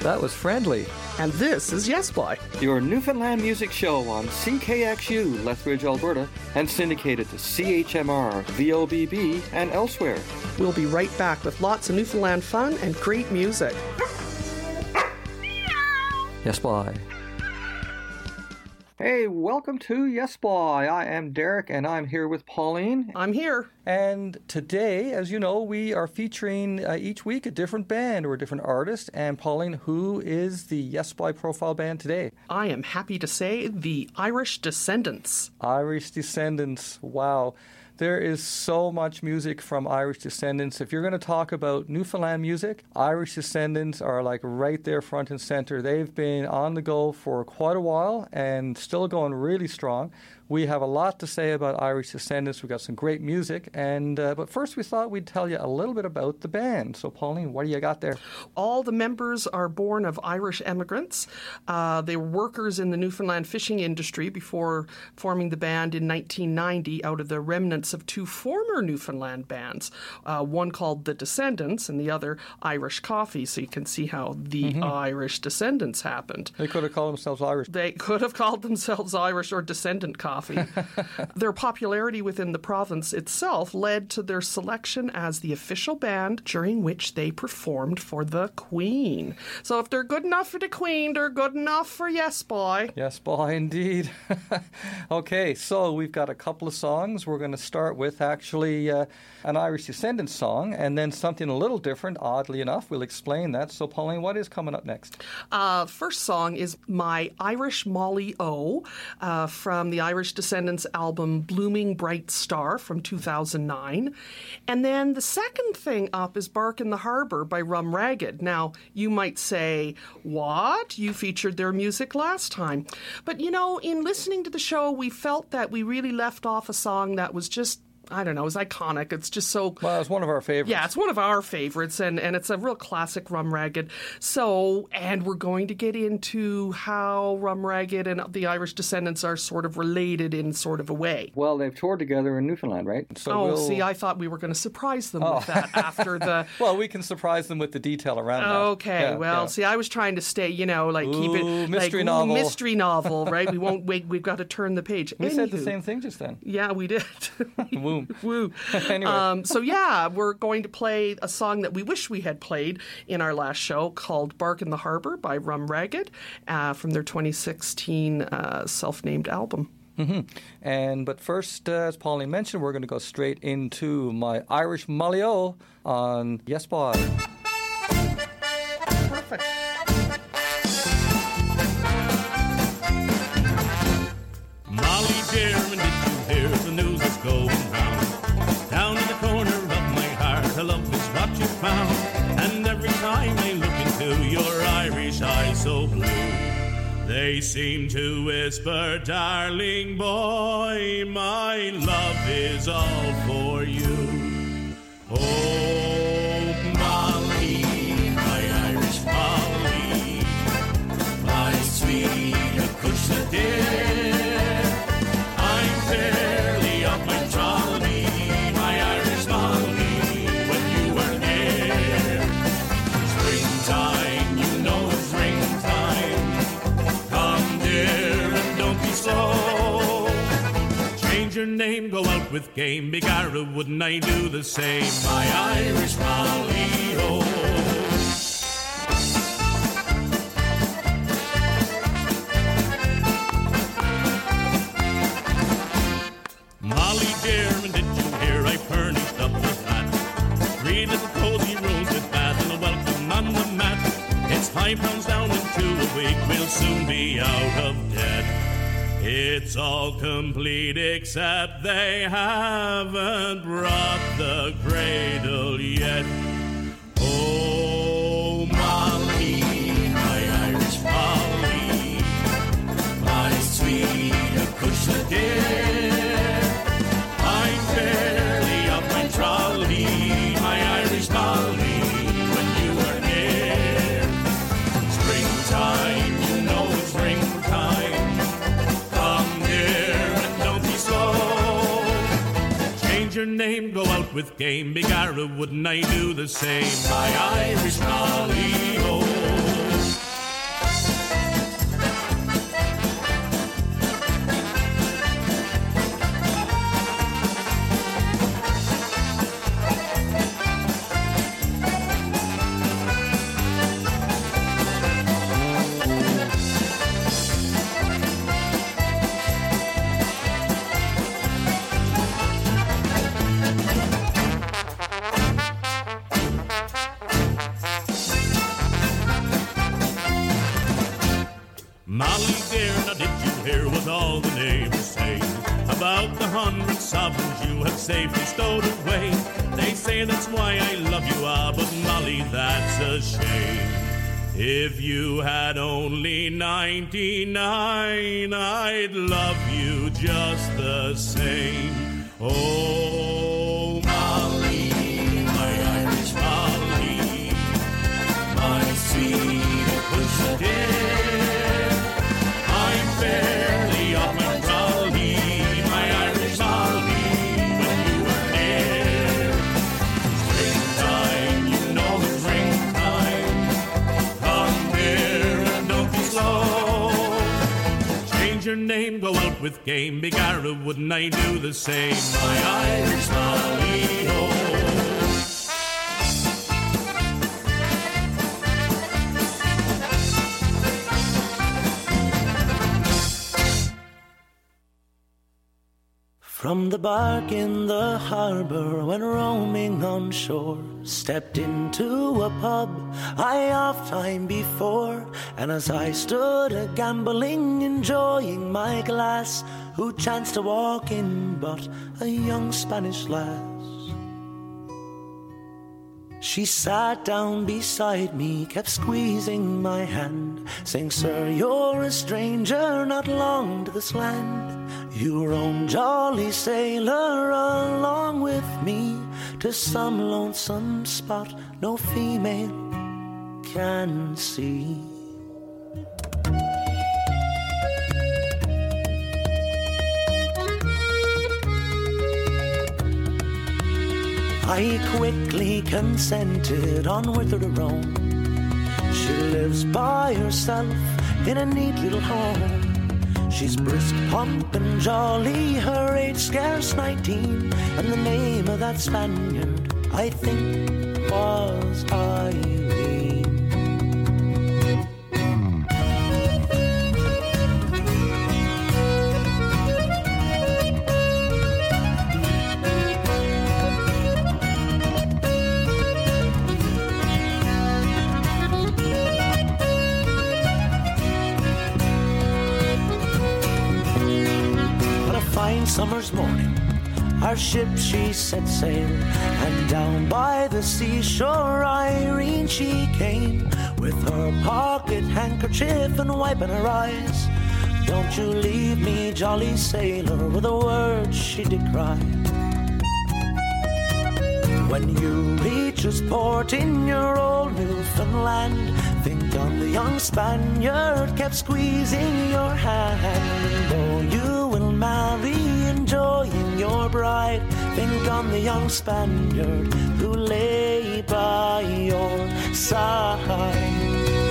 That was Friendly. And this is Yes Boy, your Newfoundland music show on CKXU, Lethbridge, Alberta, and syndicated to CHMR, VOBB, and elsewhere. We'll be right back with lots of Newfoundland fun and great music. Yes Boy. Hey, welcome to Yes Boy. I am Derek, and I'm here with Pauline. I'm here. And today, as you know, we are featuring each week a different band or a different artist. And Pauline, who is the Yes Boy profile band today? I am happy to say the Irish Descendants. Irish Descendants. Wow. There is so much music from Irish Descendants. If you're going to talk about Newfoundland music, Irish Descendants are like right there front and center. They've been on the go for quite a while and still going really strong. We have a lot to say about Irish Descendants. We've got some great music. But first we thought we'd tell you a little bit about the band. So, Pauline, what do you got there? All the members are born of Irish immigrants. They were workers in the Newfoundland fishing industry before forming the band in 1990 out of the remnants of two former Newfoundland bands, one called The Descendants and the other Irish Coffee. So you can see how the Irish Descendants happened. They could have called themselves Irish. They could have called themselves Irish or Descendant Coffee. Their popularity within the province itself led to their selection as the official band during which they performed for the Queen. So if they're good enough for the Queen, they're good enough for Yes Boy. Yes Boy, indeed. Okay, so we've got a couple of songs. We're going to start with actually an Irish Descendants song and then something a little different, oddly enough. We'll explain that. So, Pauline, what is coming up next? First song is My Irish Molly O from the Irish Descendants album Blooming Bright Star from 2009. And then the second thing up is Bark in the Harbour by Rum Ragged. Now, you might say, what? You featured their music last time. But, you know, in listening to the show, we felt that we really left off a song that was just, I don't know, it's iconic. It's just so... Well, it's one of our favorites. Yeah, it's one of our favorites, and it's a real classic, Rum Ragged. So, and we're going to get into how Rum Ragged and the Irish Descendants are sort of related in sort of a way. Well, they've toured together in Newfoundland, right? So see, I thought we were going to surprise them with that after the... Well, we can surprise them with the detail around that. Okay, see, I was trying to stay, you know, like keep it... mystery novel. Mystery novel, right? We won't wait, we've got to turn the page. We said the same thing just then. Yeah, we did. Woo. Woo. Anyway. So yeah, we're going to play a song that we wish we had played in our last show called Bark in the Harbour by Rum Ragged from their 2016 self-named album. But first, as Pauline mentioned, we're going to go straight into My Irish Molly O on Yes Boy. Perfect. Molly dear, and did you hear the news that's going round? Down in the corner of my heart, a love is what you found. And every time I look into your Irish eyes so blue, they seem to whisper, darling boy, my love is all for you. Oh, Molly, my Irish Molly, my sweet Acushla dear, I'm fairly up my trolley, my Irish Molly, when you were near. Springtime, you know it's springtime. Come dear and don't be slow. Change your name, go out with game. Begorra, wouldn't I do the same? My Irish Molly, oh. Molly dear, and did you hear I furnished up the flat? 3 little cozy rooms with bath and a welcome on the mat. It's £5 down into a week, we'll soon be out of debt. It's all complete except they haven't brought the cradle yet. Oh, Molly, my Irish Molly, my sweet Acushla dear, I'm fairly up my trolley, my Irish Molly, when you were near. Springtime, you know it's springtime. Come dear and don't be slow. Change your name, go out with game. Begorra, wouldn't I do the same? My Irish Molly, oh. about the 100 sovereigns you have safely stowed away. They say that's why I love you, but Molly, that's a shame. If you had only 99, I'd love you just the same. Oh, Molly, my Irish Molly, my sweet pussy dear, I'm fairly off my trolley, my Irish Molly, when you were near. Springtime, you know the springtime, come here and don't be slow. Change your name, go out with game, begorra, wouldn't I do the same, my Irish Molly, oh. From the bark in the harbour when roaming on shore, stepped into a pub I oft time before, and as I stood a gambling, enjoying my glass, who chanced to walk in but a young Spanish lass. She sat down beside me, kept squeezing my hand, saying, "Sir, you're a stranger, not long to this land. You roam jolly sailor along with me to some lonesome spot no female can see." I quickly consented, on with her to roam. She lives by herself in a neat little home. She's brisk, plump and jolly, her age scarce 19, and the name of that Spaniard, I think, was Irene. Summer's morning, our ship she set sail, and down by the seashore Irene she came, with her pocket handkerchief and wiping her eyes. "Don't you leave me, jolly sailor," were the words she did cry. "When you reach a port in your old Newfoundland, think on the young Spaniard kept squeezing your hand. Though you will marry, enjoying your bride, think on the young Spaniard who lay by your side."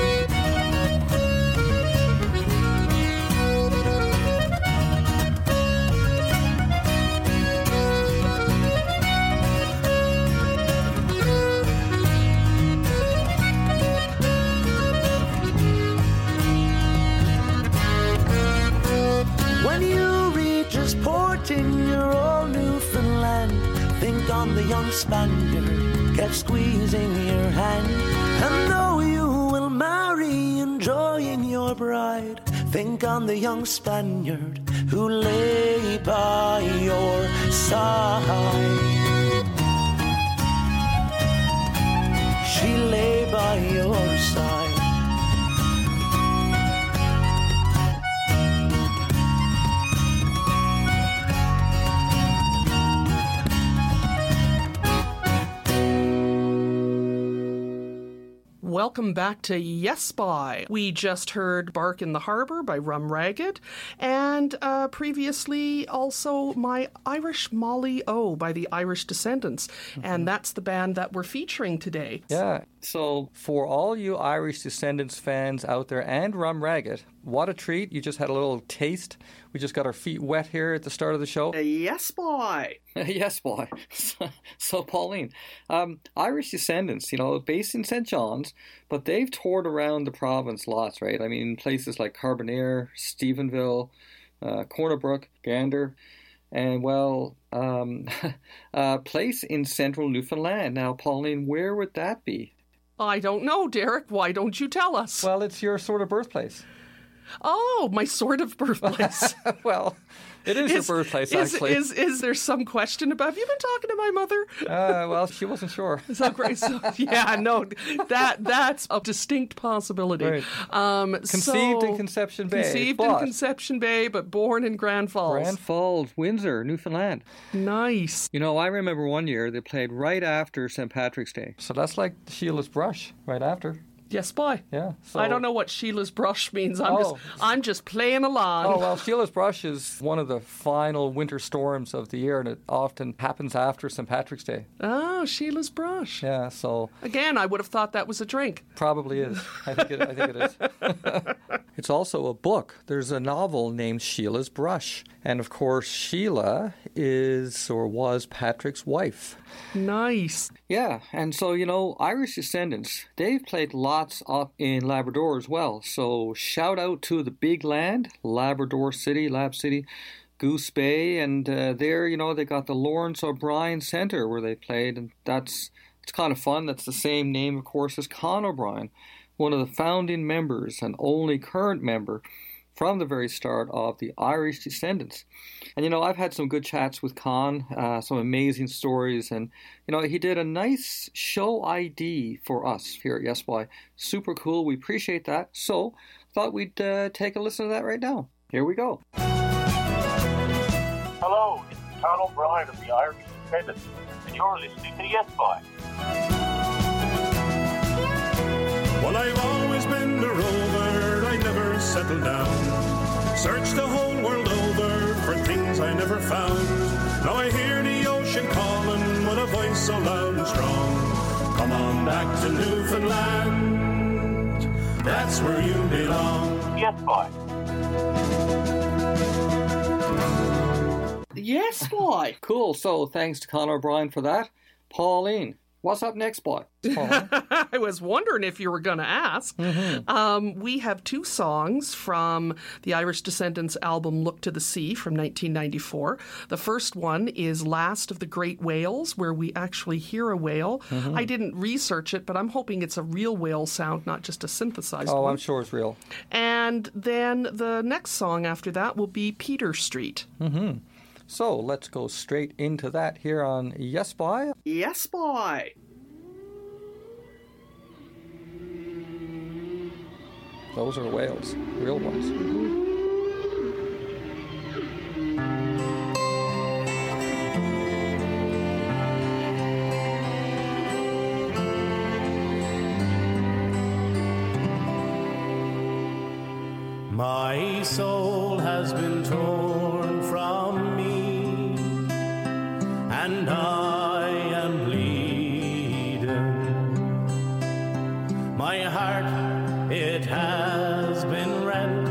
In your old Newfoundland, think on the young Spaniard kept squeezing your hand. And though you will marry, enjoying your bride, think on the young Spaniard who lay by your side. She lay by your side. Welcome back to Yes By. We just heard Bark in the Harbour by Rum Ragged, and previously also My Irish Molly O by the Irish Descendants. Mm-hmm. And that's the band that we're featuring today. Yeah, so for all you Irish Descendants fans out there and Rum Ragged, what a treat. You just had a little taste. We just got our feet wet here at the start of the show. Yes, boy. Yes, boy. So, Pauline, Irish Descendants, based in St. John's, but they've toured around the province lots, right? I mean, places like Carbonear, Stephenville, Corner Brook, Gander, and, a place in central Newfoundland. Now, Pauline, where would that be? I don't know, Derek. Why don't you tell us? Well, it's your sort of birthplace. Oh, my sort of birthplace. Well, It is her birthplace, actually. Is there some question about, have you been talking to my mother? Well, she wasn't sure. So great. So, yeah, no, that's a distinct possibility. Right. Conceived in Conception Bay. Conceived in Conception Bay, but born in Grand Falls. Grand Falls, Windsor, Newfoundland. Nice. You know, I remember one year they played right after St. Patrick's Day. So that's like Sheila's Brush, right after. Yes, boy. Yeah. So, I don't know what Sheila's Brush means. I'm just playing along. Oh, well, Sheila's Brush is one of the final winter storms of the year, and it often happens after St. Patrick's Day. Oh, Sheila's Brush. Yeah, so... Again, I would have thought that was a drink. Probably is. I think it is. It's also a book. There's a novel named Sheila's Brush. And, of course, Sheila is or was Patrick's wife. Nice. Yeah, and so, you know, Irish Descendants, they've played lots up in Labrador as well. So shout out to the big land, Labrador City, Lab City, Goose Bay, and there, you know, they got the Lawrence O'Brien Centre where they played, and it's kind of fun. That's the same name, of course, as Con O'Brien, one of the founding members and only current member from the very start of the Irish Descendants. And, you know, I've had some good chats with Con, some amazing stories, and, you know, he did a nice show ID for us here at Yes Boy. Super cool. We appreciate that. So, thought we'd take a listen to that right now. Here we go. Hello, it's Con O'Brien of the Irish Descendants, and you're listening to Yes Boy. Well, I've always been a rover, I never settled down. Searched the whole world over for things I never found. Now I hear the ocean calling with a voice so loud and strong. Come on back to Newfoundland, that's where you belong. Yes Boy. Yes, boy. Cool. So, thanks to Con O'Brien for that. Pauline, what's up next, boy? I was wondering if you were going to ask. Mm-hmm. We have two songs from the Irish Descendants album Look to the Sea from 1994. The first one is Last of the Great Whales, where we actually hear a whale. Mm-hmm. I didn't research it, but I'm hoping it's a real whale sound, not just a synthesized Oh, one. I'm sure it's real. And then the next song after that will be Peter Street. Mm-hmm. So, let's go straight into that here on Yes Boy. Yes, boy. Those are whales, real ones. My soul has been torn from me, and I am bleeding. My heart, it has been rent,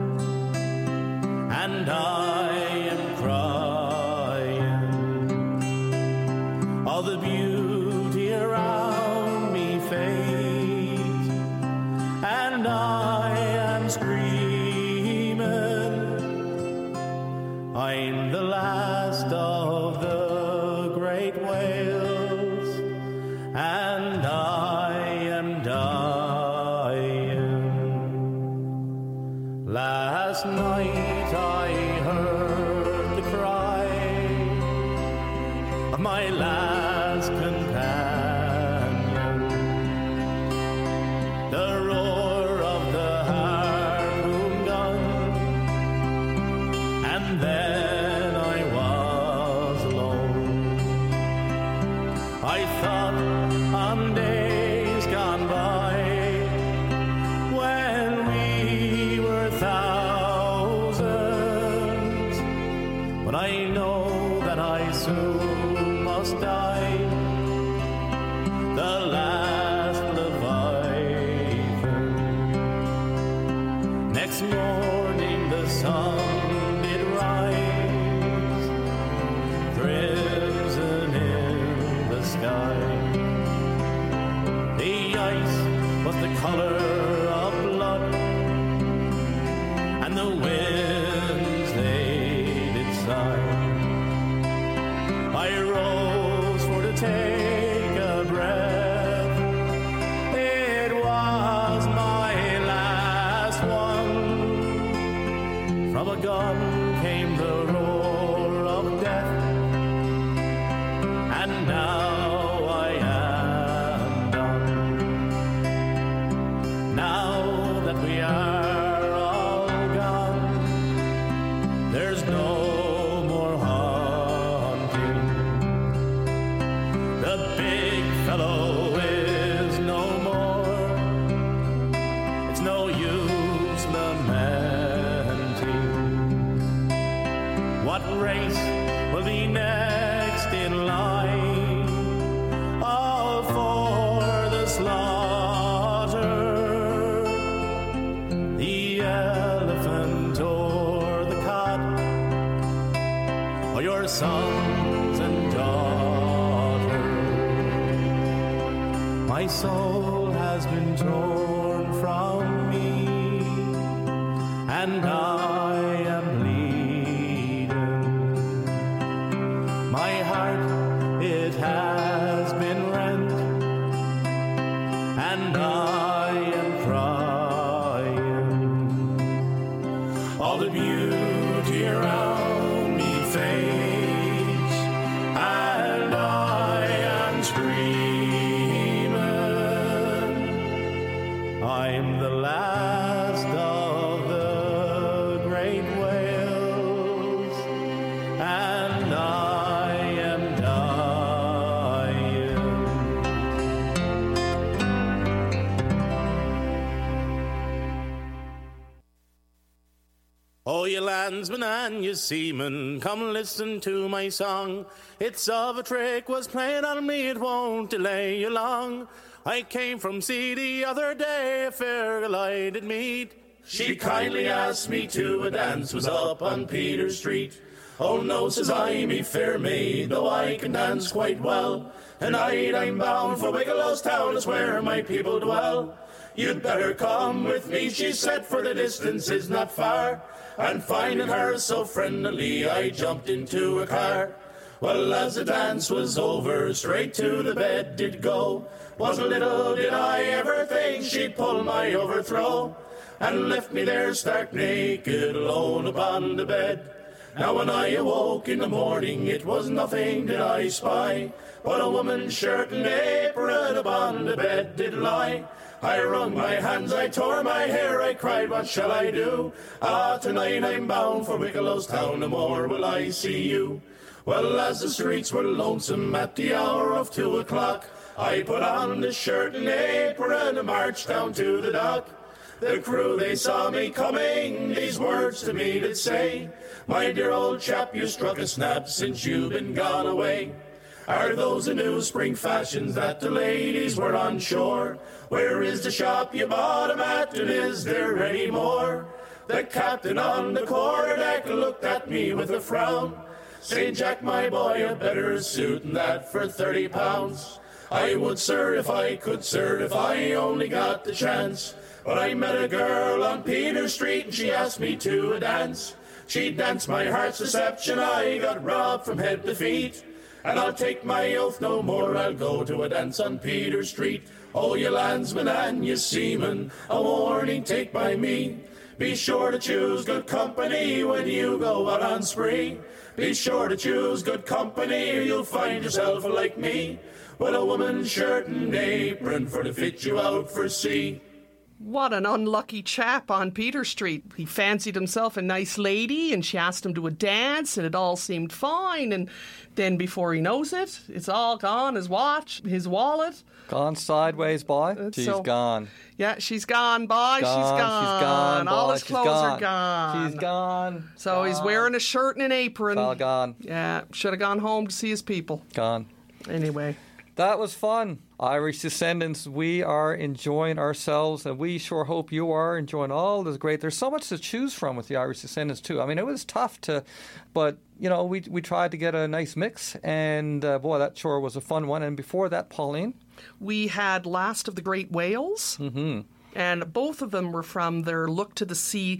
and I am crying. All the beauty around me fades, and I am screaming. I'm the last of the great whales, and I am dying. Last night I heard the cry of my last companion, the roar of the harpoon gun, and then I was alone. I thought on days gone by when we were thousands, but I know that I soon must die, the last Leviathan. Next morning the sun did rise, crimson in the sky. The ice was the color of blood, and the winds they did sigh. I rose for to take a breath. It was my last one. From a gun came the roar will be next in line, all for the slaughter. The elephant or the cod, or your sons and daughters. My soul has been torn from me, and I am bleeding. My heart, it has been rent, and I am crying. All the beauty around me fades, and I am screaming. I'm the last of the great whales, and I am dying. Oh, you landsmen and you seamen, come listen to my song. It's of a trick was played on me, it won't delay you long. I came from sea the other day, a fair girl I did meet. She kindly asked me to a dance, was up on Peter Street. Oh no, says I, me fair maid, though I can dance quite well. Tonight I'm bound for Wicklows town, is where my people dwell. You'd better come with me, she said, for the distance is not far. And finding her so friendly, I jumped into a car. Well, as the dance was over, straight to the bed did go. Wasn't little did I ever think she'd pull my overthrow, and left me there stark naked, alone upon the bed. Now when I awoke in the morning, it was nothing did I spy, but a woman's shirt and apron upon the bed did lie. I wrung my hands, I tore my hair, I cried, what shall I do? Ah, tonight I'm bound for Wicklows town, no more will I see you. Well, as the streets were lonesome at the hour of 2 o'clock, I put on the shirt and apron and marched down to the dock. The crew, they saw me coming, these words to me did say, my dear old chap, you struck a snap since you've been gone away. Are those the new spring fashions that the ladies wear on shore? Where is the shop you bought 'em at, and is there any more? The captain on the quarterdeck looked at me with a frown. Say, Jack, my boy, a better suit than that for £30. I would, sir, if I could, sir, if I only got the chance. But I met a girl on Peter Street, and she asked me to a dance. She danced my heart's deception, I got robbed from head to feet. And I'll take my oath no more, I'll go to a dance on Peter Street. Oh, you landsmen and you seamen, a warning take by me. Be sure to choose good company when you go out on spree. Be sure to choose good company, or you'll find yourself like me, with a woman's shirt and apron for to fit you out for sea. What an unlucky chap on Peter Street. He fancied himself a nice lady, and she asked him to a dance, and it all seemed fine. And then before he knows it, it's all gone. His watch, his wallet. Gone sideways, boy. She's gone. Yeah, she's gone, boy. She's gone. She's gone, all boy. his clothes are gone. She's gone. So he's wearing a shirt and an apron. All gone. Yeah, should have gone home to see his people. Gone. Anyway. That was fun. Irish Descendants, we are enjoying ourselves, and we sure hope you are enjoying all this great. There's so much to choose from with the Irish Descendants, too. I mean, it was tough but, you know, we tried to get a nice mix, and boy, that sure was a fun one. And before that, Pauline? We had Last of the Great Whales. Mm-hmm. And both of them were from their Look to the Sea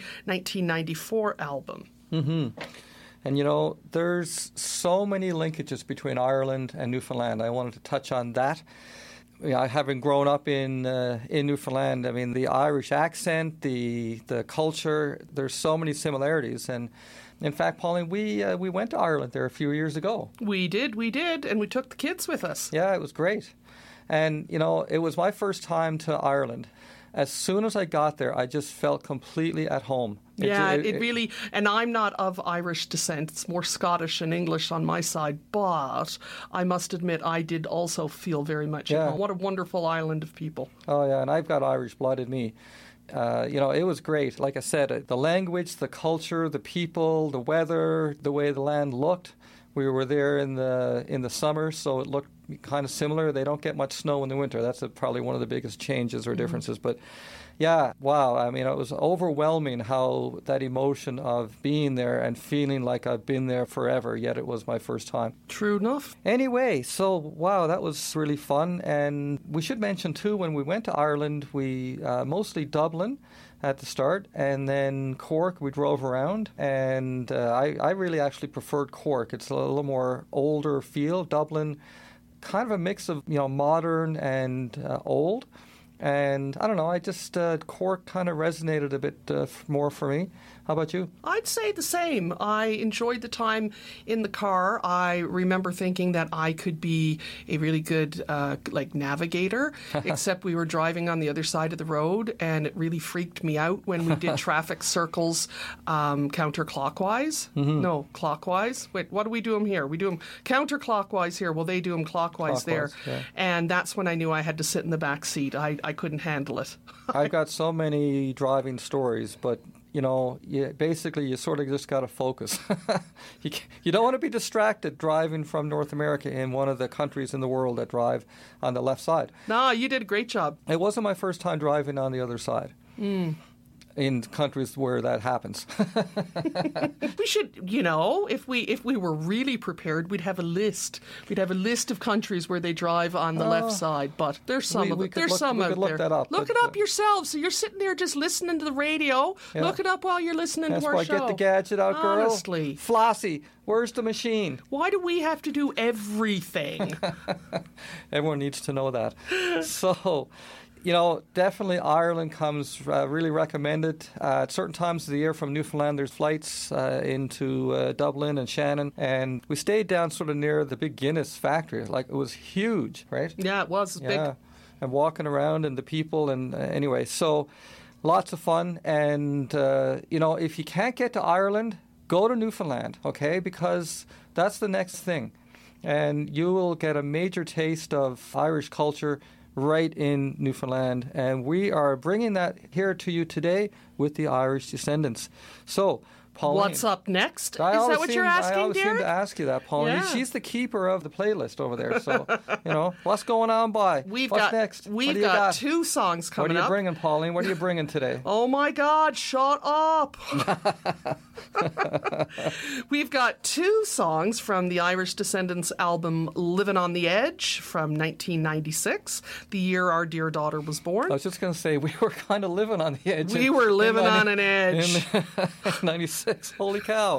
1994 album. Mm-hmm. And, you know, there's so many linkages between Ireland and Newfoundland. I wanted to touch on that. You know, having grown up in Newfoundland, I mean, the Irish accent, the culture, there's so many similarities. And, in fact, Pauline, we went to Ireland there a few years ago. We did, and we took the kids with us. Yeah, it was great. And, you know, it was my first time to Ireland. As soon as I got there, I just felt completely at home. It really, and I'm not of Irish descent. It's more Scottish and English on my side. But I must admit, I did also feel very much at home. What a wonderful island of people. Oh, yeah, and I've got Irish blood in me. It was great. Like I said, the language, the culture, the people, the weather, the way the land looked. We were there in the summer, so it looked kind of similar. They don't get much snow in the winter. That's probably one of the biggest changes or differences. But yeah, wow. I mean, it was overwhelming how that emotion of being there and feeling like I've been there forever, yet it was my first time. True enough. Anyway, so wow, that was really fun. And we should mention too, when we went to Ireland, we mostly Dublin at the start, and then Cork we drove around, and I really actually preferred Cork. It's a little more older feel. Dublin, kind of a mix of modern and old. And I don't know, I just, Cork kind of resonated a bit more for me. How about you? I'd say the same. I enjoyed the time in the car. I remember thinking that I could be a really good navigator, except we were driving on the other side of the road, and it really freaked me out when we did traffic circles counterclockwise. Mm-hmm. No, clockwise. Wait, what do we do them here? We do them counterclockwise here. Well, they do them clockwise there. Yeah. And that's when I knew I had to sit in the back seat. I couldn't handle it. I've got so many driving stories, but basically you sort of just got to focus. You don't want to be distracted driving from North America in one of the countries in the world that drive on the left side. No, you did a great job. It wasn't my first time driving on the other side. In countries where that happens. We should, if we were really prepared, we'd have a list. We'd have a list of countries where they drive on the left side. But there's some out there. Look that up. Look it up yourself. So you're sitting there just listening to the radio. Yeah. Look it up while you're listening to our show. That's why get the gadget out, girl. Honestly. Flossie, where's the machine? Why do we have to do everything? Everyone needs to know that. So... definitely Ireland comes really recommended. At certain times of the year from Newfoundland, there's flights into Dublin and Shannon. And we stayed down sort of near the big Guinness factory. Like, it was huge, right? Yeah, it was. Big. And walking around and the people. And anyway, so lots of fun. And, if you can't get to Ireland, go to Newfoundland, okay? Because that's the next thing. And you will get a major taste of Irish culture right in Newfoundland, and we are bringing that here to you today with the Irish Descendants. So, Pauline, what's up next? Is that what you're asking, I always Derek? seem to ask you that, Pauline. Yeah. She's the keeper of the playlist over there. So, what's going on, What's next? We've got two songs coming up. What are you bringing, Pauline? What are you bringing today? Oh my God! Shut up. We've got two songs from the Irish Descendants album Living on the Edge from 1996, the year our dear daughter was born. I was just going to say, we were kind of living on the edge. We were living on an edge. In 96. Holy cow.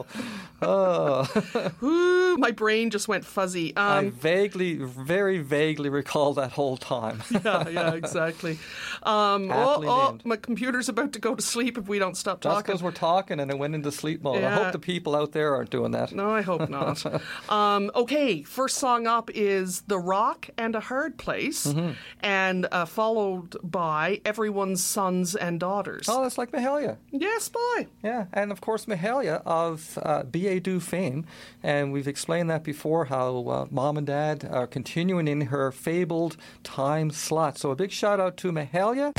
Ooh, my brain just went fuzzy. I very vaguely recall that whole time. Yeah, exactly. My computer's about to go to sleep if we don't stop talking. That's because we're talking and it went into sleep mode. Yeah. I hope the people out there aren't doing that. No, I hope not. Okay, first song up is The Rock and a Hard Place, and followed by Everyone's Sons and Daughters. Oh, that's like Mahalia. Yes, boy. Yeah, and of course Mahalia of B.A.Do fame, and we've explained that before, how Mom and Dad are continuing in her fabled time slot. So a big shout out to Mahalia.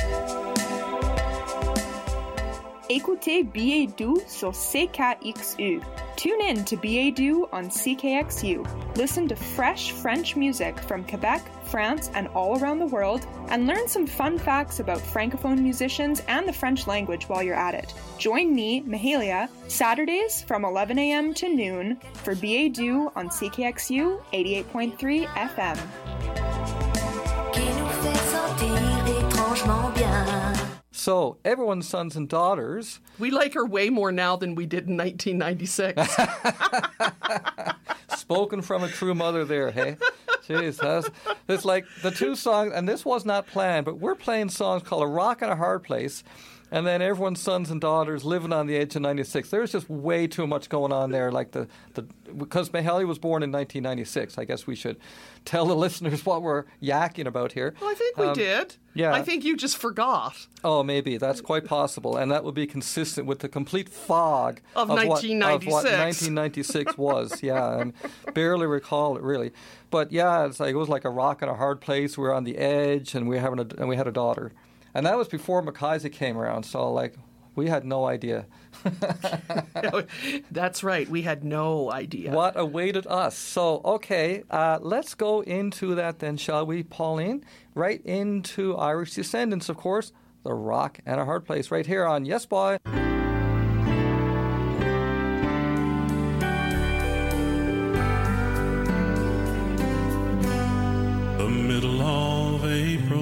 Écoutez B.A.Do sur CKXU. Tune in to B.A.Do on CKXU. Listen to fresh French music from Quebec, France, and all around the world, and learn some fun facts about Francophone musicians and the French language while you're at it. Join me, Mahalia, Saturdays from 11 a.m. to noon for B.A.Do on CKXU 88.3 FM. Qui nous fait sentir étrangement bien. So, Everyone's Sons and Daughters. We like her way more now than we did in 1996. Spoken from a true mother there, hey? Jeez, it's like the two songs, and this was not planned, but we're playing songs called A Rock and a Hard Place, and then Everyone's Sons and Daughters, Living on the Edge of 96. There's just way too much going on there, like because Mahalia was born in 1996. I guess we should tell the listeners what we're yakking about here. Well, I think we did. Yeah. I think you just forgot. Oh, maybe. That's quite possible. And that would be consistent with the complete fog of 1996. What 1996 was. Yeah, and barely recall it, really. But yeah, it was like a rock and a hard place. We were on the edge, and we had a daughter. And that was before McIsaac came around, so like we had no idea. That's right. We had no idea. What awaited us. So, okay, let's go into that then, shall we, Pauline? Right into Irish Descendants, of course, The Rock and a Hard Place, right here on Yes Boy. The middle of April,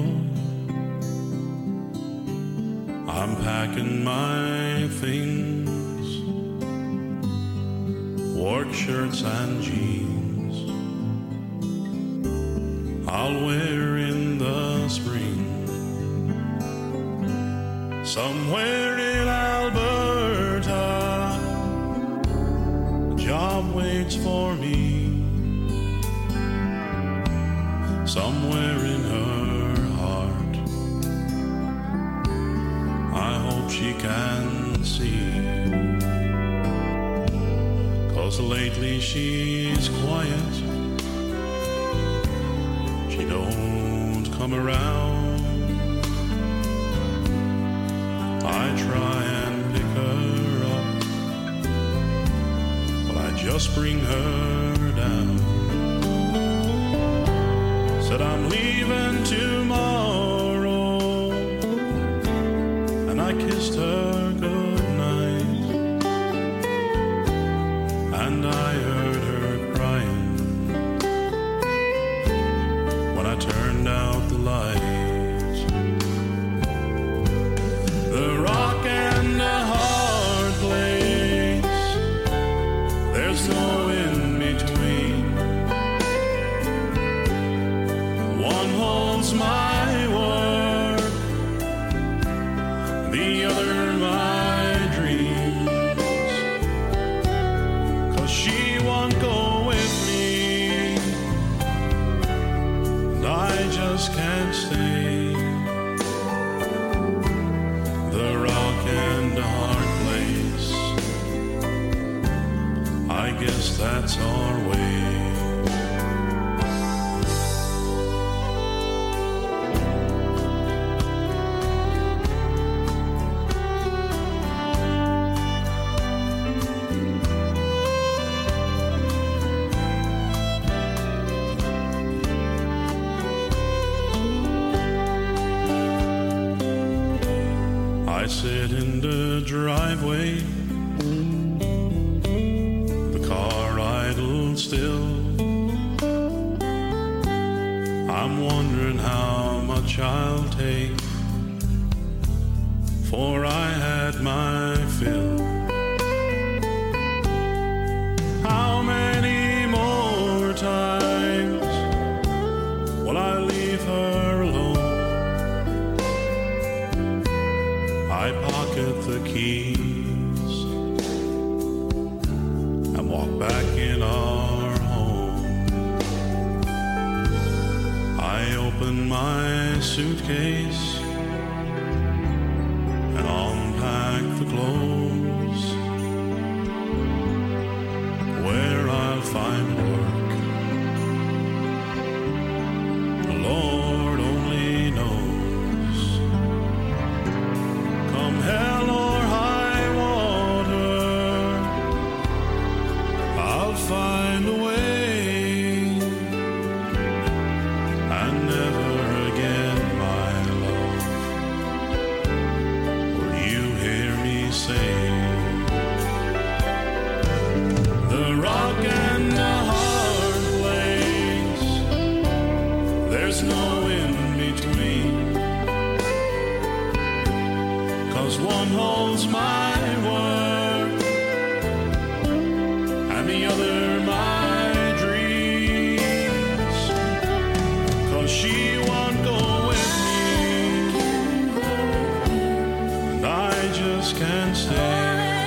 I'm packing my things, work shirts and jeans I'll wear in the spring. Somewhere in Alberta, a job waits for me. Somewhere in her heart, I hope she can see. 'Cause lately she's quiet, she don't come around. I try and pick her up, but I just bring her down. Said I'm leaving tomorrow, and I kissed her goodnight, and I heard her crying when I turned out the light. The rock and the hard place, there's no in between. One holds my work, the other my dreams. 'Cause she won't go with me, and I just can't stay. The rock and the hard place, I guess that's our way. I sit in the driveway, the car idled still. I'm wondering how much I'll take, for I had my fill. How many more times will I leave her alone? I pocket the keys and walk back in our home. I open my suitcase and unpack the clothes where I'll find work. The Lord only knows. Come hell or high water, I'll find a way. And never again, my love, will you hear me say, the rock and the hard place, there's no in between. 'Cause one holds my work, and the other my dreams. 'Cause she won't go with me, and I just can't stay.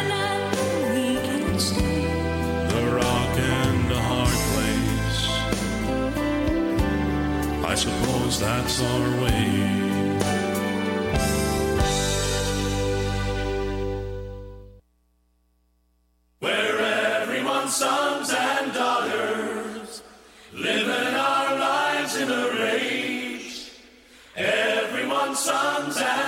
The rock and the hard place, I suppose that's our way. Sons and daughters, living our lives in a rage. Everyone's sons and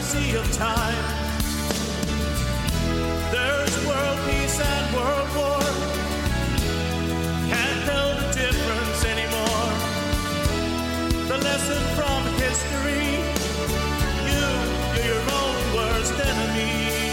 sea of time. There's world peace and world war. Can't tell the difference anymore. The lesson from history, you're your own worst enemy.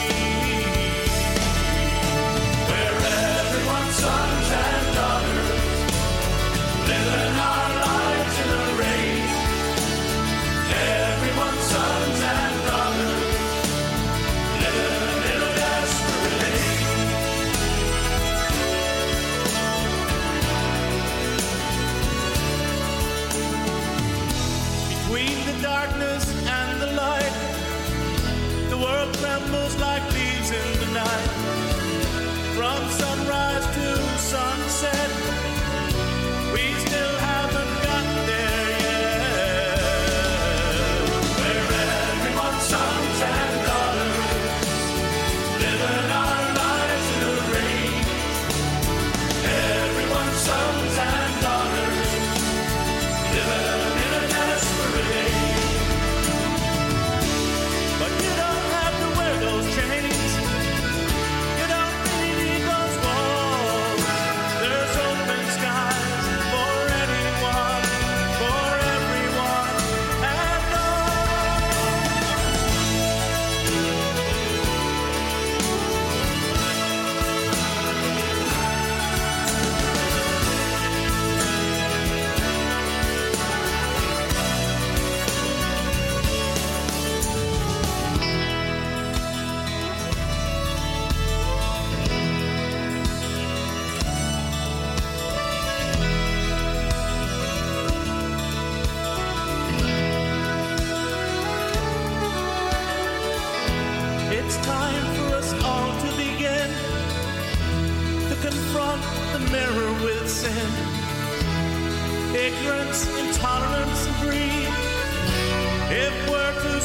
Where everyone's sons and daughters living our lives in the rain. Everyone's sons and daughters living in a desperate age. Between the darkness and the light, the world trembles like leaves in the night. From sunrise to sunset, we still haven't gotten there yet. Where everyone's sons and daughters living our lives in the rain. Everyone's sons and daughters living in a desperate age. But you don't have to wear those chains. You don't really need those walls. There's open skies for anyone, for everyone, and all. It's time for us all to begin to confront the mirror with sin. Ignorance, intolerance, and greed. If we're to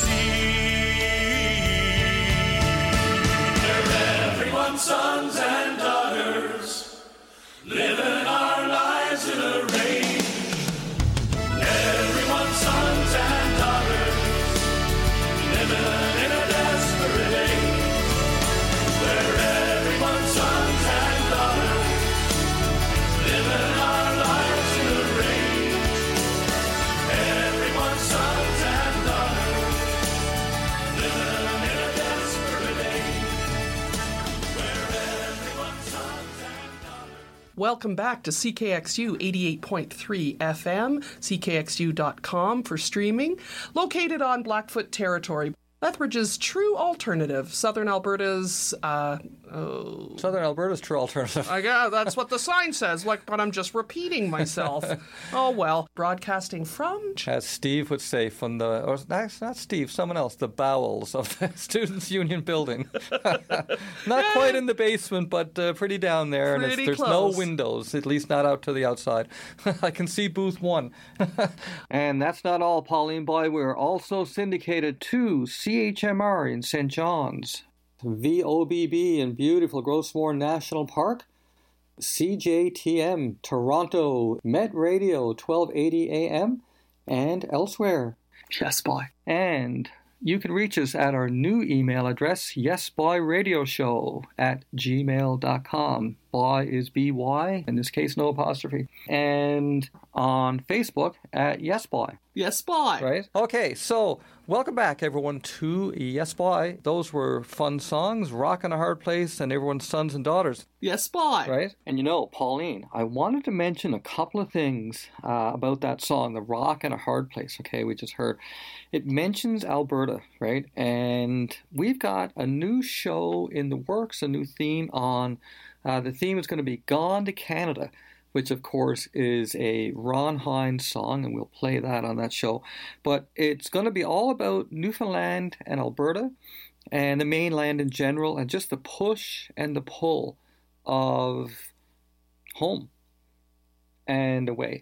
succeed, we're everyone's sons and daughters, living our lives in a rain. Everyone's sons and daughters, living in a desperate age. Where everyone's sons and daughters, living our lives in the rain. Everyone's sons and daughters, living in a desperate age. Where everyone's sons and daughters. Welcome back to CKXU 88.3 FM, ckxu.com for streaming, located on Blackfoot territory. Lethbridge's true alternative, Southern Alberta's, Southern Alberta's true alternative. yeah, that's what the sign says, but I'm just repeating myself. Oh well, broadcasting from... As Steve would say, from the, or that's not Steve, someone else, the bowels of the Students' Union building. Not quite in the basement, but pretty down there. And Pretty there's no close. windows, at least not out to the outside. I can see booth 1. And that's not all, Pauline Boy. We're also syndicated to CHMR in St. John's, VOBB in beautiful Grossmore National Park, CJTM Toronto, Met Radio 1280 AM, and elsewhere. Yes, boy. And you can reach us at our new email address, yesboyradioshow@gmail.com. Boy is B-Y, in this case no apostrophe. And on Facebook at yesboy. Yes, boy. Right? Okay, so welcome back, everyone, to Yes Boy. Those were fun songs, Rock in a Hard Place, and Everyone's Sons and Daughters. Yes, boy. Right? And you know, Pauline, I wanted to mention a couple of things about that song, The Rock in a Hard Place, okay, we just heard. It mentions Alberta, right? And we've got a new show in the works, a new theme on, the theme is going to be Gone to Canada, which of course is a Ron Hines song, and we'll play that on that show. But it's going to be all about Newfoundland and Alberta and the mainland in general, and just the push and the pull of home and away.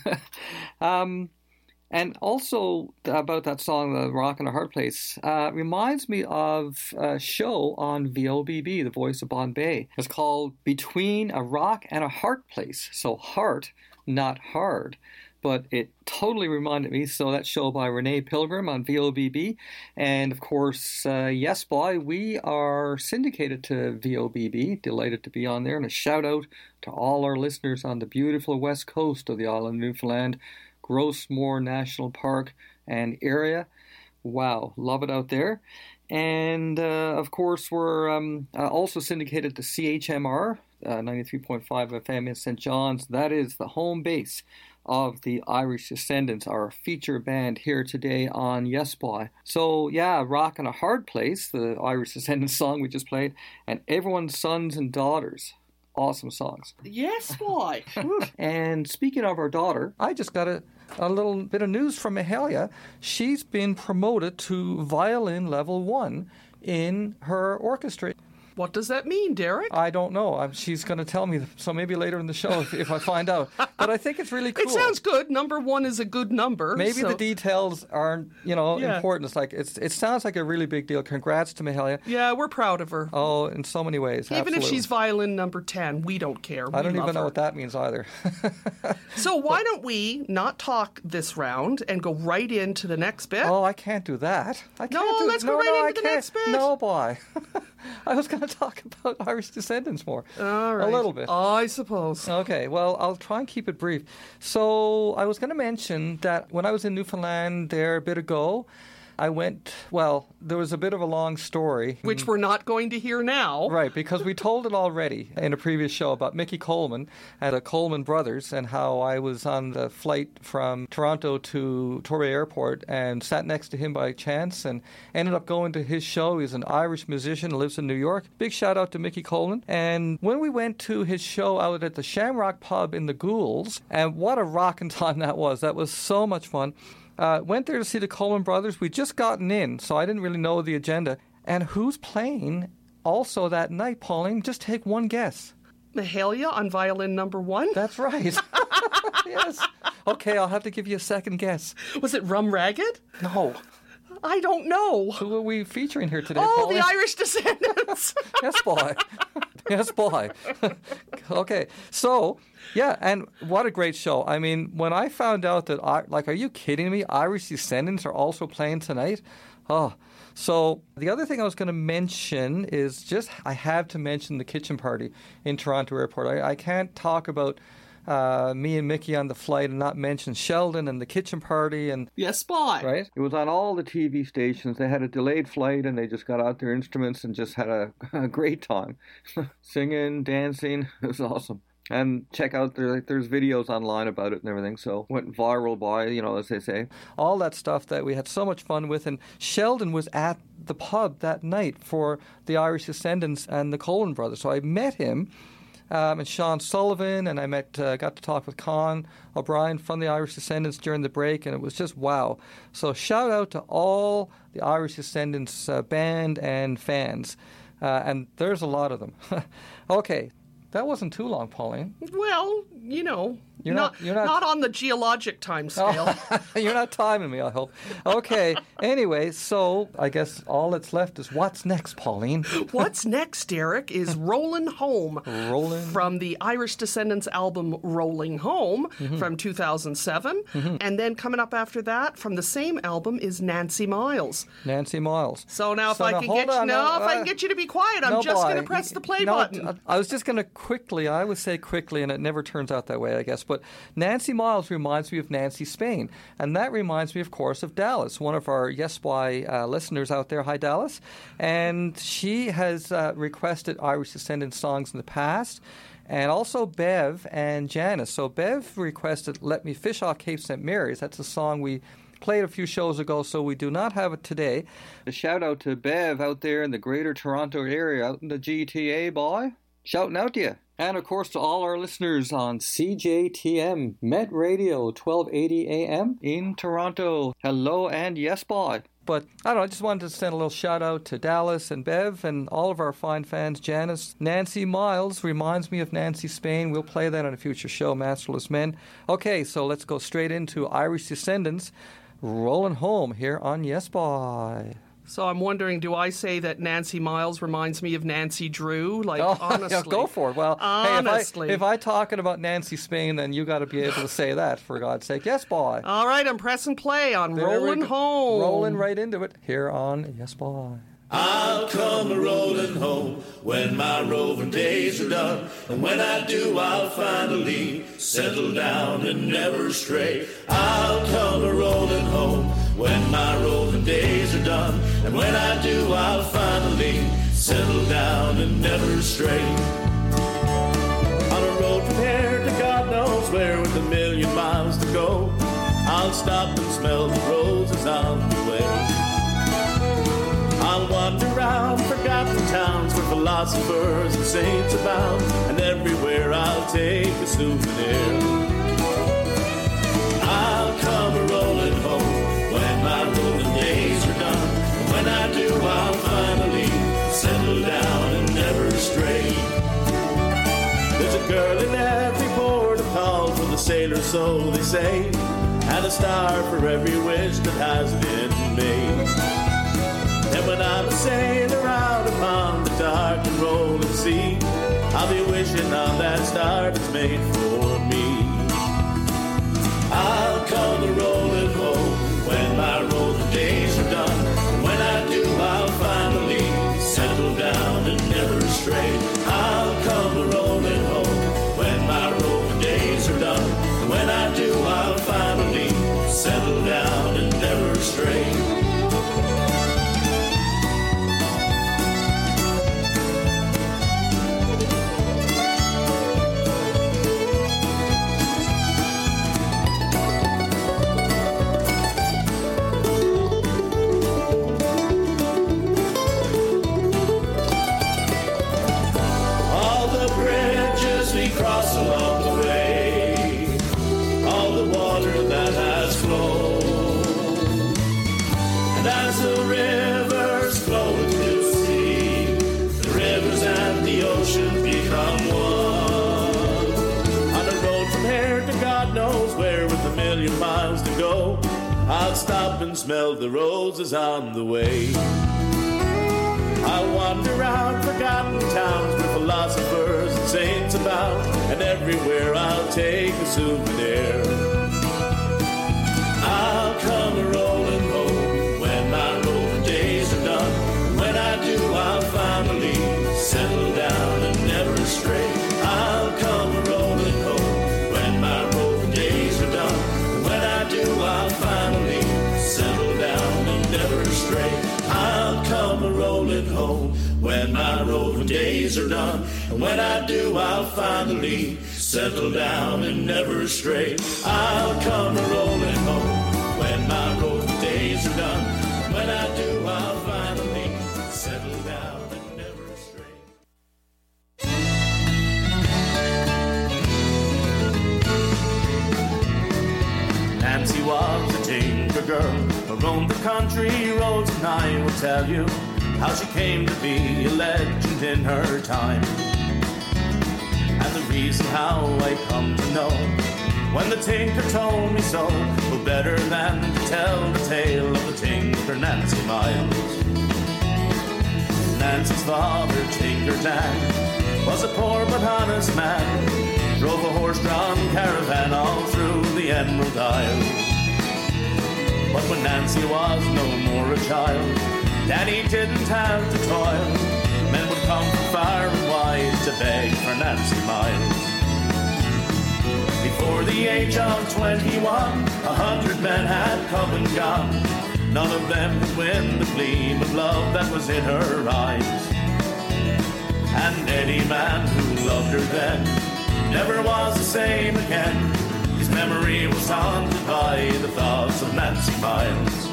And also about that song, The Rock in a Hard Place, reminds me of a show on VOBB, The Voice of Bombay. It's called Between a Rock and a Heart Place. So heart, not hard. but it totally reminded me. So that show by Renee Pilgrim on VOBB. And of course, Yes Boy, we are syndicated to VOBB. Delighted to be on there. And a shout out to all our listeners on the beautiful west coast of the island of Newfoundland, Grossmore National Park and area. Wow, love it out there. And of course, we're also syndicated to CHMR, 93.5 FM in St. John's. That is the home base of the Irish Descendants, our feature band here today on Yes Boy. So yeah, Rockin' a Hard Place, the Irish Descendants song we just played, and Everyone's Sons and Daughters. Awesome songs. Yes, boy. And speaking of our daughter, I just got a little bit of news from Mahalia. She's been promoted to violin level 1 in her orchestra. What does that mean, Derek? I don't know. She's going to tell me, so maybe later in the show if I find out. But I think it's really cool. It sounds good. Number 1 is a good number. Maybe the details aren't, important. It's like it sounds like a really big deal. Congrats to Mahalia. Yeah, we're proud of her. Oh, in so many ways. Even absolutely. if she's violin number 10, we don't care. I don't even know her. what that means either. So why don't we not talk this round and go right into the next bit? Oh, I can't do that. Let's go right into the next bit. No, boy. I was going to talk about Irish Descendants more. All right. A little bit. I suppose. Okay, well, I'll try and keep it brief. So I was going to mention that when I was in Newfoundland there a bit ago, I went, there was a bit of a long story. Which we're not going to hear now. Right, because we told it already in a previous show about Mickey Coleman and the Coleman brothers and how I was on the flight from Toronto to Torbay Airport and sat next to him by chance and ended up going to his show. He's an Irish musician, lives in New York. Big shout out to Mickey Coleman. And when we went to his show out at the Shamrock Pub in the Goulds, and what a rockin' time that was. That was so much fun. Went there to see the Coleman brothers. We'd just gotten in, so I didn't really know the agenda. And who's playing also that night, Pauline? Just take one guess. Mahalia on violin number 1? That's right. Yes. Okay, I'll have to give you a second guess. Was it Rum Ragged? No. I don't know. Who are we featuring here today, Oh, Pauline? the Irish Descendants. Yes, boy. Yes, boy. Okay, so... Yeah, and what a great show. I mean, when I found out that, are you kidding me? Irish Descendants are also playing tonight? Oh, so the other thing I was going to mention is I have to mention the kitchen party in Toronto Airport. I can't talk about me and Mickey on the flight and not mention Sheldon and the kitchen party. And Yes, boy. Right? It was on all the TV stations. They had a delayed flight and they just got out their instruments and just had a great time. Singing, dancing. It was awesome. And check out, there's videos online about it and everything, so went viral by, as they say. All that stuff that we had so much fun with, and Sheldon was at the pub that night for the Irish Descendants and the Coleman brothers. So I met him, and Sean Sullivan, and I got to talk with Con O'Brien from the Irish Descendants during the break, and it was just wow. So shout out to all the Irish Descendants band and fans, and there's a lot of them. Okay. That wasn't too long, Pauline. Well, you're not on the geologic time scale. Oh, you're not timing me, I hope. Okay. Anyway, so I guess all that's left is what's next, Pauline? What's next, Derek, is Rollin' Home. From the Irish Descendants album Rolling Home from 2007. And then coming up after that, from the same album, is Nancy Miles. Nancy Miles. So now if I can get you to be quiet, I'm just going to press the play button. I was just going to I would say quickly, and it never turns out that way, I guess, but Nancy Miles reminds me of Nancy Spain, and that reminds me, of course, of Dallas, one of our Yes Why listeners out there. Hi, Dallas. And she has requested Irish Descendants songs in the past, and also Bev and Janice. So Bev requested Let Me Fish Off Cape St. Mary's. That's a song we played a few shows ago, so we do not have it today. A shout out to Bev out there in the Greater Toronto area, out in the GTA, boy. Shouting out to you. And, of course, to all our listeners on CJTM, Met Radio, 1280 AM in Toronto. Hello and yes, boy. But, I don't know, I just wanted to send a little shout-out to Dallas and Bev and all of our fine fans. Janice, Nancy Miles reminds me of Nancy Spain. We'll play that on a future show, Masterless Men. Okay, so let's go straight into Irish Descendants, Rollin' Home here on Yes, Boy. So I'm wondering, do I say that Nancy Miles reminds me of Nancy Drew? Like, honestly. Yeah, go for it. Well, honestly. hey, if I talking about Nancy Spain, then you got to be able to say that, for God's sake. Yes, boy. All right, I'm pressing play on Rollin' Home. Rolling right into it here on Yes, boy. I'll come a-rolling home when my roving days are done. And when I do, I'll finally settle down and never stray. I'll come a-rolling home when my roving days are done. And when I do, I'll finally settle down and never stray. On a road from here to God knows where, with 1,000,000 miles to go, I'll stop and smell the roses on the way. I'll wander around forgotten towns where philosophers and saints abound, and everywhere I'll take a souvenir. I'll come a-rolling home when my rolling days are done, and when I do, I'll finally settle down and never stray. There's a girl in every port of call for the sailor, so they say, and a star for every wish that has been made. And when I'm a sailor out upon the dark and rolling sea, I'll be wishing on that star that's made for me. I'll come a-rolling home when my rolling days are done. And when I do, I'll finally settle down and never stray. I'll come a-rolling home when my rolling days are done. And when I do, I'll finally settle down and never stray. Cross along the way, all the water that has flowed, and as the rivers flow into the sea, the rivers and the ocean become one. On a road from here to God knows where, with 1,000,000 miles to go, I'll stop and smell the roses on the way. I'll wander around forgotten towns where philosophers and saints abound, and everywhere I'll take a souvenir. I'll come a-rolling home when my rolling days are done. And when I do, I'll finally settle down and never stray. I'll come a-rolling home when my rolling days are done. And when I do, I'll finally settle down and never stray. I'll come a-rolling home when my rolling days are done. And when I do, I'll finally settle down and never stray. I'll come a-rolling home when my rolling days are done. And when I do, I'll finally settle down and never stray. Nancy was a tinker girl who roamed the country roads, and I will tell you how she came to be a legend in her time. And the reason how I come to know, when the tinker told me so, who better than to tell the tale of the tinker Nancy Miles. Nancy's father, Tinker Dan, was a poor but honest man, drove a horse-drawn caravan all through the Emerald Isle. But when Nancy was no more a child, Daddy didn't have to toil. Men would come from far and wide to beg for Nancy Miles. Before the age of 21, 100 men had come and gone. None of them could win the gleam of love that was in her eyes. And any man who loved her then never was the same again. His memory was haunted by the thoughts of Nancy Miles.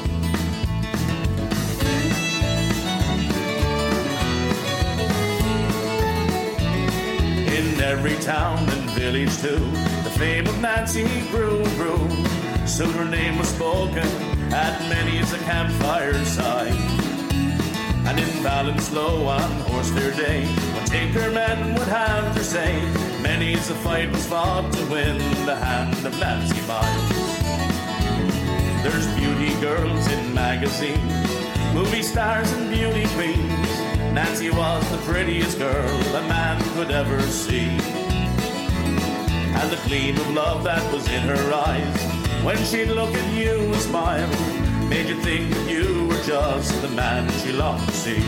In every town and village too, the fame of Nancy grew and grew. Soon her name was spoken at many's a campfire side. And in Ballinsloe on Horsefair Day, when tinker men would have their say, many's a fight was fought to win the hand of Nancy Miles. There's beauty girls in magazines movie stars and beauty queens. Nancy was the prettiest girl a man could ever see. And the gleam of love that was in her eyes when she'd look at you and smile made you think that you were just the man she longed to see.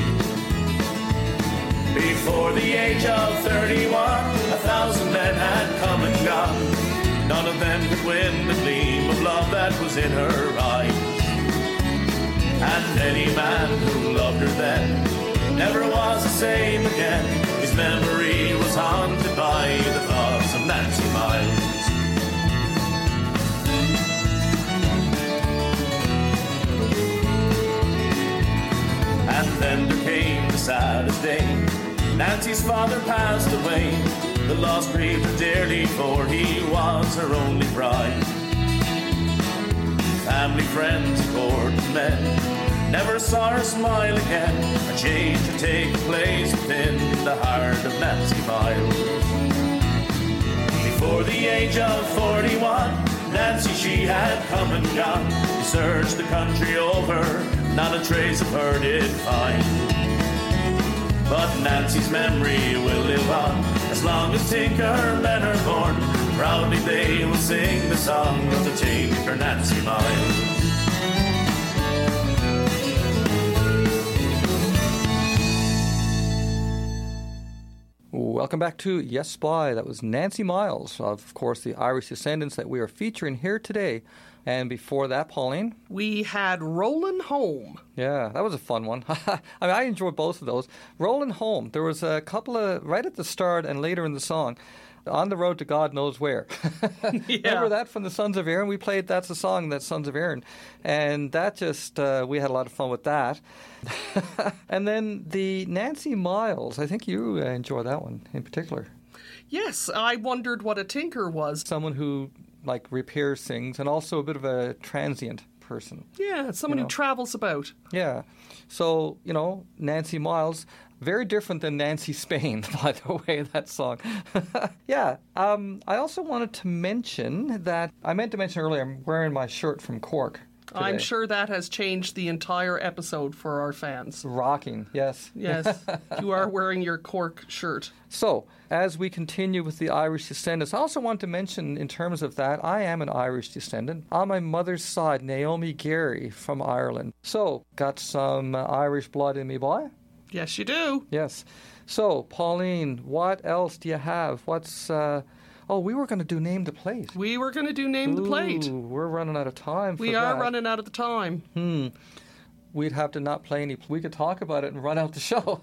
Before the age of 31, 1,000 men had come and gone. None of them could win the gleam of love that was in her eyes. And any man who loved her then never was the same again. His memory was haunted by the thoughts of Nancy Miles. And then there came the saddest day. Nancy's father passed away. The loss grieved her dearly, for he was her only bride. Family, friends, court, and men never saw her smile again. A change had taken place within the heart of Nancy Miles. Before the age of 41, Nancy, she had come and gone. He searched the country over, not a trace of her did find. But Nancy's memory will live on as long as tinker men are born. Proudly they will sing the song of the tinker Nancy Miles. Welcome back to Yes Spy. That was Nancy Miles, of course, the Irish descendants that we are featuring here today. And before that, Pauline? We had Rollin' Home. Yeah, that was a fun one. I mean, I enjoyed both of those. Rollin' Home. There was a couple of, right at the start and later in the song, On the Road to God Knows Where. Yeah. Remember that from the Sons of Erin? We played, that's a song, that's Sons of Erin. And that just, we had a lot of fun with that. And then the Nancy Miles, I think you enjoy that one in particular. Yes, I wondered what a tinker was. Someone who, like, repairs things and also a bit of a transient person. Yeah, someone who travels about. Yeah. So, Nancy Miles, very different than Nancy Spain, by the way, that song. Yeah. I also wanted to mention that, I meant to mention earlier, I'm wearing my shirt from Cork today. I'm sure that has changed the entire episode for our fans. Rocking, yes. Yes, you are wearing your Cork shirt. So, as we continue with the Irish descendants, I also want to mention in terms of that, I am an Irish descendant. On my mother's side, Naomi Gary from Ireland. So, got some Irish blood in me, boy? Yes, you do. Yes. So, Pauline, what else do you have? What's... we were going to do Name the Plate. We were going to do Name the Plate. We're running out of time for We that. are running out of the time. We'd have to not play any... We could talk about it and run out the show.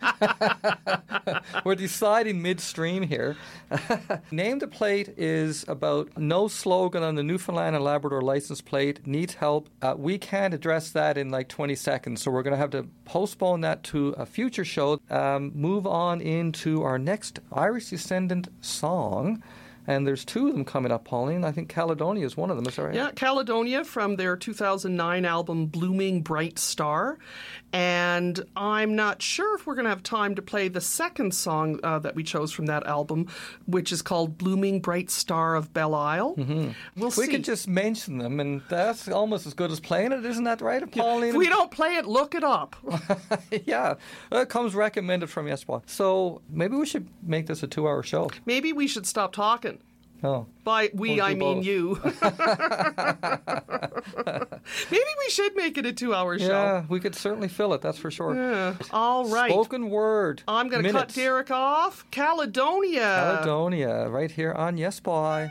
We're deciding midstream here. Name the Plate is about no slogan on the Newfoundland and Labrador license plate. Needs help. We can't address that in like 20 seconds, so we're going to have to postpone that to a future show. Move on into our next Irish descendant song. And there's two of them coming up, Pauline. I think Caledonia is one of them, is that right? Yeah, Caledonia from their 2009 album Blooming Bright Star. And I'm not sure if we're going to have time to play the second song that we chose from that album, which is called Blooming Bright Star of Belle Isle. Mm-hmm. We'll see. We could just mention them, and that's almost as good as playing it, isn't that right, Pauline? If we don't play it, look it up. Yeah, it comes recommended from Yeswa. So maybe we should make this a 2-hour show. Maybe we should stop talking. Oh. By we, I mean you. Maybe we should make it a 2-hour show. Yeah, we could certainly fill it, that's for sure. Yeah. All right. Spoken word. I'm going to cut Derek off. Caledonia. Caledonia, right here on Yes Boy.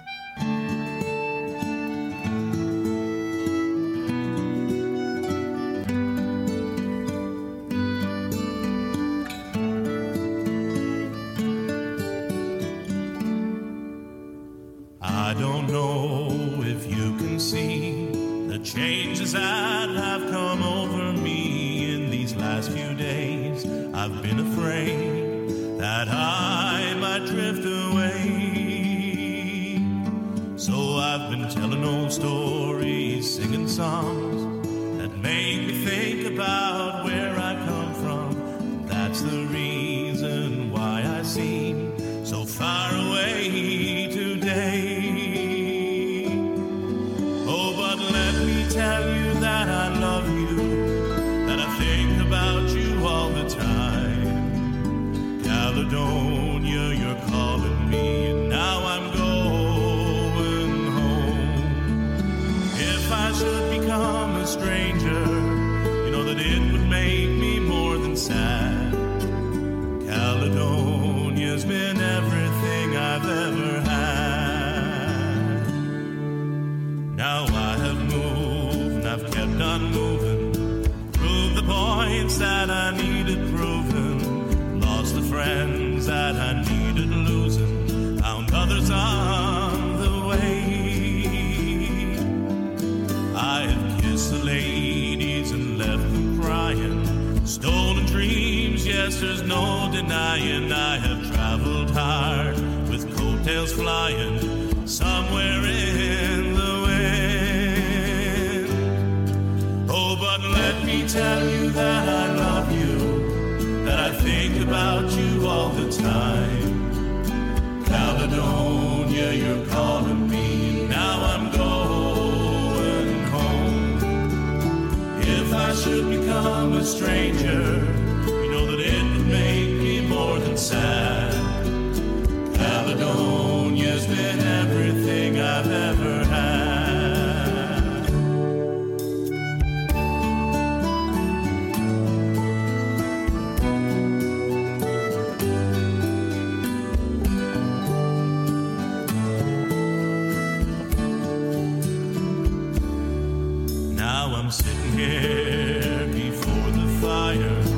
I don't know if you can see the changes that have come over me in these last few days. I've been afraid that I might drift away. So I've been telling old stories, singing songs that make me think about where I come from. That's the reason why I seem so far away today. Tell you that I love you, that I feel ever had. Now I have moved, and I've kept on moving, proved the points that I needed proven, lost the friends that I needed losing, found others on the way. I have kissed the ladies and left them crying, stolen dreams, yes, there's no denying. I have traveled hard with coattails flying, somewhere in the wind. Oh, but let me tell you that I love you, that I think about you all the time. Caledonia, you're calling me, now I'm going home. If I should become a stranger, you know that it would make me more than sad. Caledonia's been everything I've ever had. Now I'm sitting here before the fire,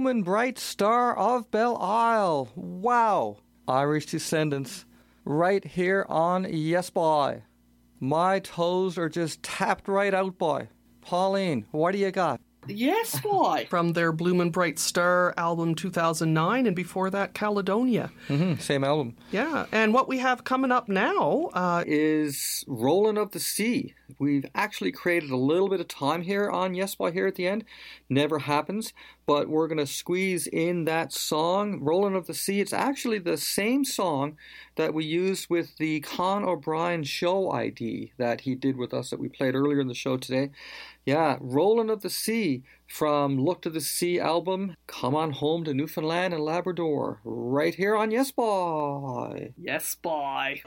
Bloomin' Bright Star of Belle Isle. Wow. Irish Descendants right here on Yes Boy. My toes are just tapped right out, boy. Pauline, what do you got? Yes, boy. From their Bloomin' Bright Star album 2009, and before that, Caledonia. Same album. Yeah, and what we have coming up now is Rollin' of the Sea. We've actually created a little bit of time here on Yes Boy here at the end. Never happens, but we're going to squeeze in that song, Rollin' of the Sea. It's actually the same song that we used with the Con O'Brien show ID that he did with us that we played earlier in the show today. Yeah, Rollin' of the Sea from Look to the Sea album, Come On Home to Newfoundland and Labrador, right here on Yes Boy. Yes, boy.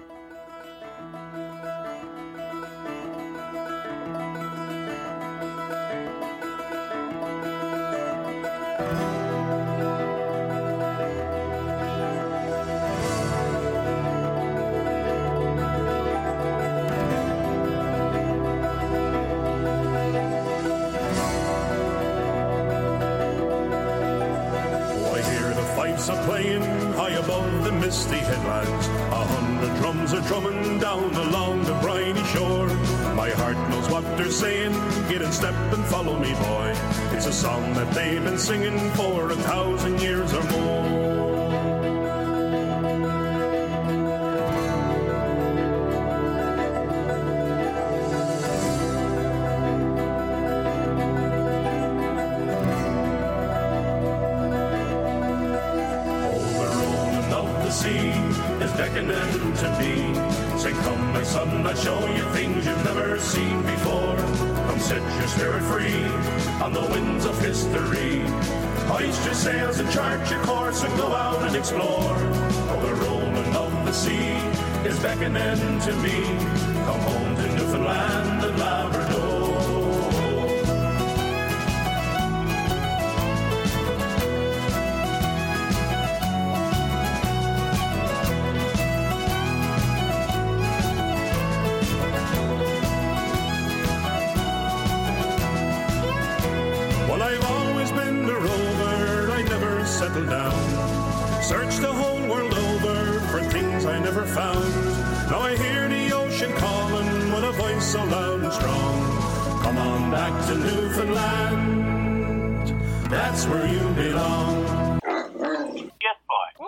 A-playing high above the misty headlands. 100 drums are drumming down along the briny shore. My heart knows what they're saying. Get in step and follow me, boy. It's a song that they've been singing for 1,000 years or more. Beckoning to me, say come my son, I'll show you things you've never seen before. Come set your spirit free on the winds of history. Hoist your sails and chart your course and go out and explore. Oh, the rolling of the sea is beckoning to me. Come home to Newfoundland and Labrador. Settle down, search the whole world over for things I never found. Now I hear the ocean calling with a voice so loud and strong. Come on back to Newfoundland, that's where you belong.